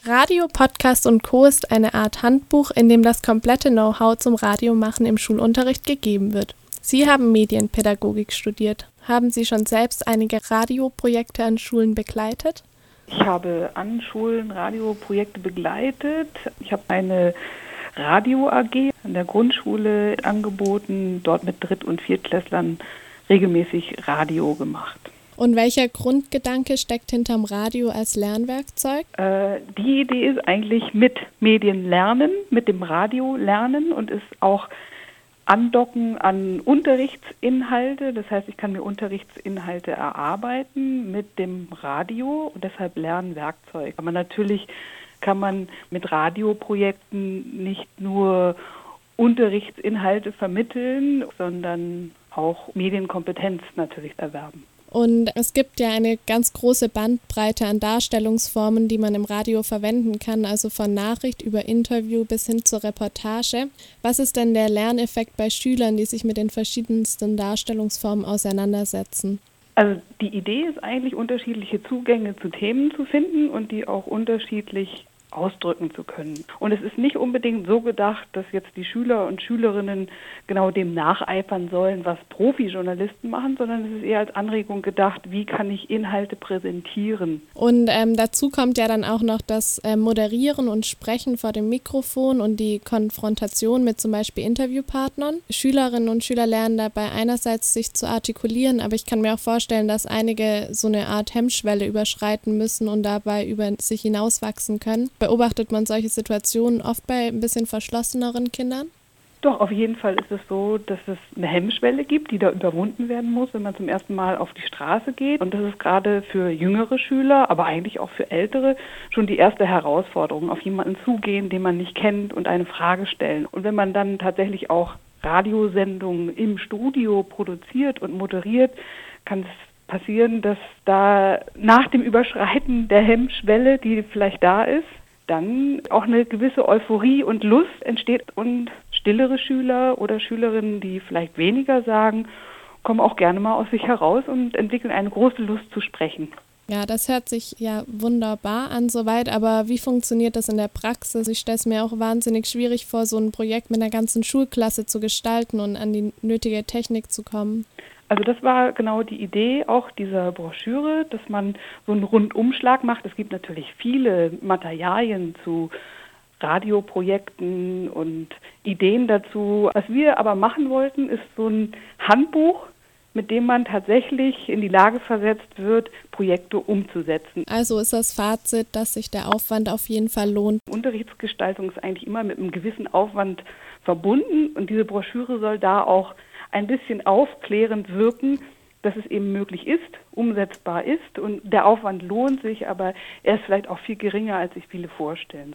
Radio, Podcast und Co. ist eine Art Handbuch, in dem das komplette Know-how zum Radiomachen im Schulunterricht gegeben wird. Sie haben Medienpädagogik studiert. Haben Sie schon selbst einige Radioprojekte an Schulen begleitet? Ich habe an Schulen Radioprojekte begleitet. Ich habe eine Radio AG an der Grundschule angeboten, dort mit Dritt- und Viertklässlern regelmäßig Radio gemacht. Und welcher Grundgedanke steckt hinterm Radio als Lernwerkzeug? Die Idee ist eigentlich mit Medien lernen, mit dem Radio lernen und ist auch andocken an Unterrichtsinhalte. Das heißt, ich kann mir Unterrichtsinhalte erarbeiten mit dem Radio und deshalb Lernwerkzeug. Aber natürlich kann man mit Radioprojekten nicht nur Unterrichtsinhalte vermitteln, sondern auch Medienkompetenz natürlich erwerben. Und es gibt ja eine ganz große Bandbreite an Darstellungsformen, die man im Radio verwenden kann, also von Nachricht über Interview bis hin zur Reportage. Was ist denn der Lerneffekt bei Schülern, die sich mit den verschiedensten Darstellungsformen auseinandersetzen? Also die Idee ist eigentlich, unterschiedliche Zugänge zu Themen zu finden und die auch unterschiedlich ausdrücken zu können. Und es ist nicht unbedingt so gedacht, dass jetzt die Schüler und Schülerinnen genau dem nacheifern sollen, was Profi-Journalisten machen, sondern es ist eher als Anregung gedacht, wie kann ich Inhalte präsentieren. Und dazu kommt ja dann auch noch das Moderieren und Sprechen vor dem Mikrofon und die Konfrontation mit zum Beispiel Interviewpartnern. Schülerinnen und Schüler lernen dabei einerseits sich zu artikulieren, aber ich kann mir auch vorstellen, dass einige so eine Art Hemmschwelle überschreiten müssen und dabei über sich hinauswachsen können. Beobachtet man solche Situationen oft bei ein bisschen verschlosseneren Kindern? Doch, auf jeden Fall ist es so, dass es eine Hemmschwelle gibt, die da überwunden werden muss, wenn man zum ersten Mal auf die Straße geht. Und das ist gerade für jüngere Schüler, aber eigentlich auch für ältere, schon die erste Herausforderung, auf jemanden zugehen, den man nicht kennt und eine Frage stellen. Und wenn man dann tatsächlich auch Radiosendungen im Studio produziert und moderiert, kann es passieren, dass da nach dem Überschreiten der Hemmschwelle, die vielleicht da ist, dann auch eine gewisse Euphorie und Lust entsteht und stillere Schüler oder Schülerinnen, die vielleicht weniger sagen, kommen auch gerne mal aus sich heraus und entwickeln eine große Lust zu sprechen. Ja, das hört sich ja wunderbar an soweit, aber wie funktioniert das in der Praxis? Ich stelle es mir auch wahnsinnig schwierig vor, so ein Projekt mit einer ganzen Schulklasse zu gestalten und an die nötige Technik zu kommen. Also das war genau die Idee auch dieser Broschüre, dass man so einen Rundumschlag macht. Es gibt natürlich viele Materialien zu Radioprojekten und Ideen dazu. Was wir aber machen wollten, ist so ein Handbuch, mit dem man tatsächlich in die Lage versetzt wird, Projekte umzusetzen. Also ist das Fazit, dass sich der Aufwand auf jeden Fall lohnt. Unterrichtsgestaltung ist eigentlich immer mit einem gewissen Aufwand verbunden und diese Broschüre soll da auch ein bisschen aufklärend wirken, dass es eben möglich ist, umsetzbar ist und der Aufwand lohnt sich, aber er ist vielleicht auch viel geringer, als sich viele vorstellen.